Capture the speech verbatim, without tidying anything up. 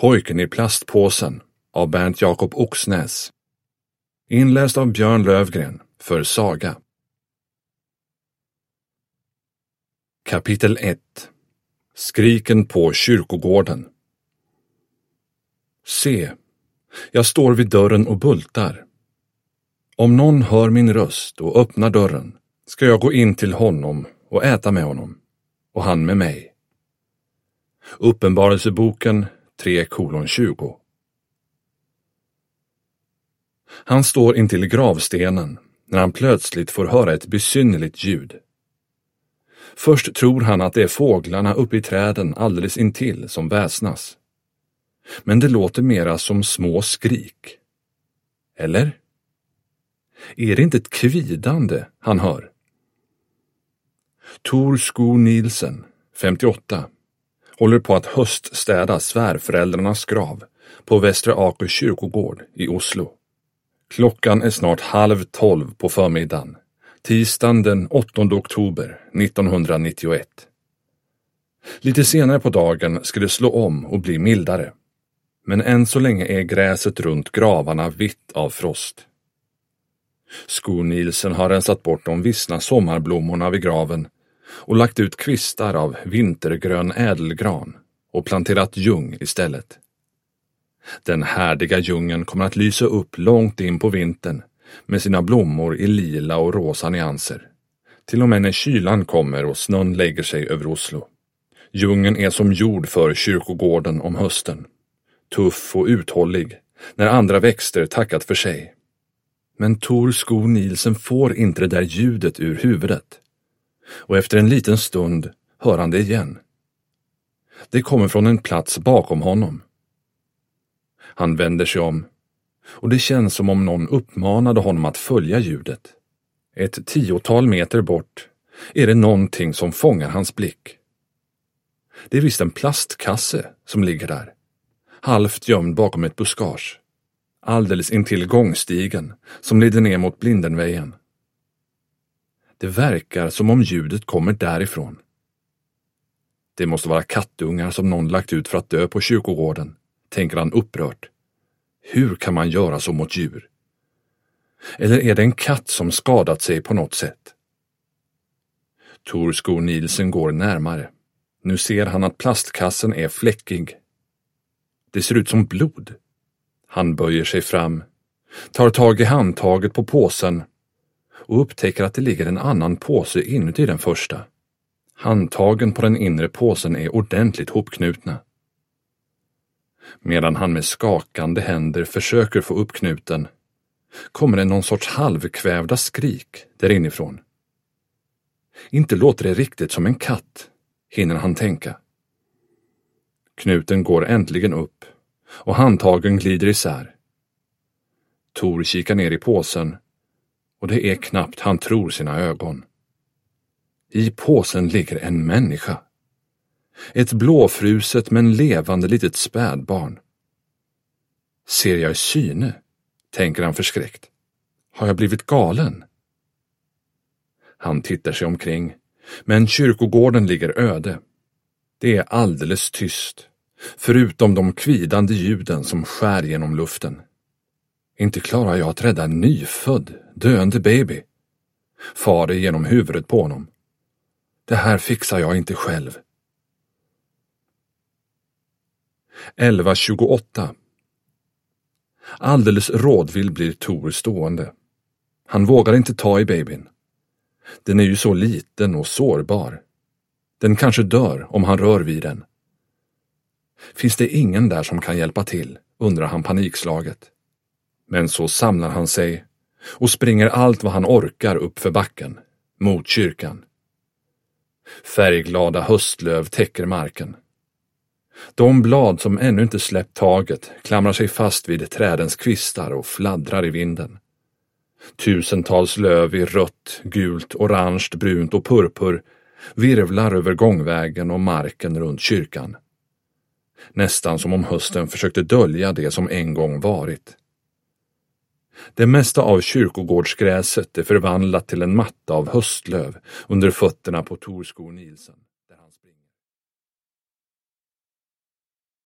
Pojken i plastpåsen av Bernt Jakob Oxnäs. Inläst av Björn Lövgren för Saga. Kapitel ett. Skriken på kyrkogården. Se, jag står vid dörren och bultar. Om någon hör min röst och öppnar dörren ska jag gå in till honom och äta med honom, och han med mig. Uppenbarelseboken tre kolon tjugo. Han står intill gravstenen när han plötsligt får höra ett besynnerligt ljud. Först tror han att det är fåglarna uppe i träden alldeles intill som väsnas. Men det låter mera som små skrik. Eller? Är det inte ett kvidande han hör? Tor Sko Nielsen, femtioåtta, håller på att höststäda svärföräldrarnas grav på Västra Aker kyrkogård i Oslo. Klockan är snart halv tolv på förmiddagen, tisdagen den åttonde oktober nittonhundranittioett. Lite senare på dagen ska det slå om och bli mildare, men än så länge är gräset runt gravarna vitt av frost. Sko Nielsen har rensat bort de vissna sommarblommorna vid graven och lagt ut kvistar av vintergrön ädelgran och planterat ljung istället. Den härdiga ljungen kommer att lysa upp långt in på vintern med sina blommor i lila och rosa nyanser, till och med när kylan kommer och snön lägger sig över Oslo. Ljungen är som jord för kyrkogården om hösten, tuff och uthållig när andra växter tackat för sig. Men Tor Sko Nielsen får inte det där ljudet ur huvudet, och efter en liten stund hör han det igen. Det kommer från en plats bakom honom. Han vänder sig om, och det känns som om någon uppmanade honom att följa ljudet. Ett tiotal meter bort är det någonting som fångar hans blick. Det är visst en plastkasse som ligger där, halvt gömd bakom ett buskage, alldeles intill gångstigen som leder ner mot Blindenvägen. Det verkar som om ljudet kommer därifrån. Det måste vara kattungar som någon lagt ut för att dö på kyrkogården, tänker han upprört. Hur kan man göra så mot djur? Eller är det en katt som skadat sig på något sätt? Tor Sko Nielsen går närmare. Nu ser han att plastkassen är fläckig. Det ser ut som blod. Han böjer sig fram, tar tag i handtaget på påsen och upptäcker att det ligger en annan påse inuti den första. Handtagen på den inre påsen är ordentligt hopknutna. Medan han med skakande händer försöker få upp knuten kommer det någon sorts halvkvävda skrik där inifrån. Inte låter det riktigt som en katt, hinner han tänka. Knuten går äntligen upp och handtagen glider isär. Tor kikar ner i påsen och det är knappt han tror sina ögon. I påsen ligger en människa. Ett blåfruset men levande litet spädbarn. Ser jag i syne, tänker han förskräckt. Har jag blivit galen? Han tittar sig omkring, men kyrkogården ligger öde. Det är alldeles tyst, förutom de kvidande ljuden som skär genom luften. Inte klarar jag att rädda en nyfödd, döende baby. Far det genom huvudet på honom. Det här fixar jag inte själv. elva tjugoåtta. Alldeles rådvill blir Tor stående. Han vågar inte ta i babyn. Den är ju så liten och sårbar. Den kanske dör om han rör vid den. Finns det ingen där som kan hjälpa till, undrar han panikslaget. Men så samlar han sig och springer allt vad han orkar upp för backen, mot kyrkan. Färgglada höstlöv täcker marken. De blad som ännu inte släppt taget klamrar sig fast vid trädens kvistar och fladdrar i vinden. Tusentals löv i rött, gult, orange, brunt och purpur virvlar över gångvägen och marken runt kyrkan. Nästan som om hösten försökte dölja det som en gång varit. Det mesta av kyrkogårdsgräset är förvandlat till en matta av höstlöv under fötterna på Tor Sko Nielsen.